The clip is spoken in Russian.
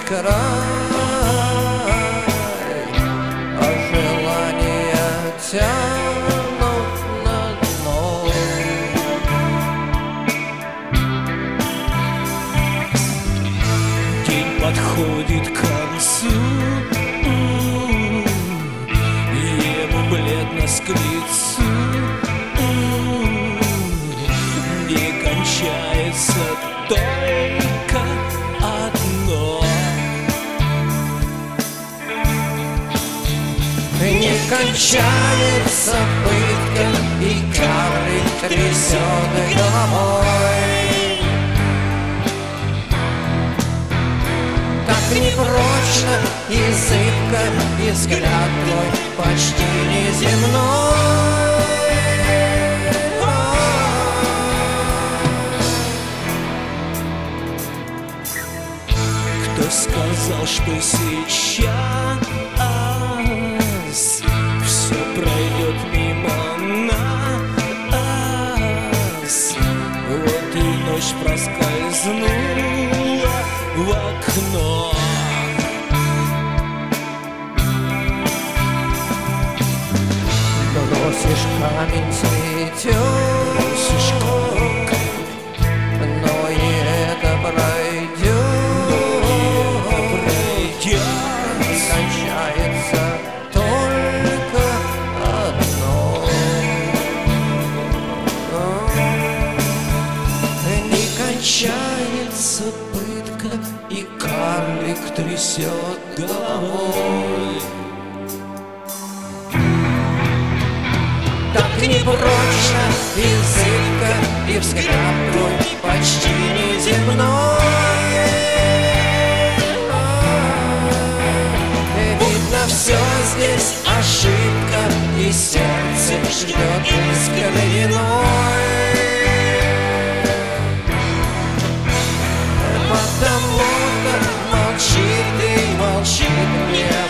край, а желания тянут на дно. День подходит к концу, ему бледность к лицу, не кончается только одно. Не кончается пытка, и карлик трясет головой. Так непрочно и зыбко, и взгляд твой почти неземной. Кто сказал, что сейчас все пройдет мимо нас? Вот и ночь проскользнула в окно. Бросишь камень, цветет, Бросишь камень, но и это пройдет. Кончается только одно. Не кончается пытка, и карлик трясет головой. Так непрочно и зыбко, и взгляд твой почти неземной. Видно, все здесь ошибка, и сердце ждет искры иной. Потому-то молчит и молчит мне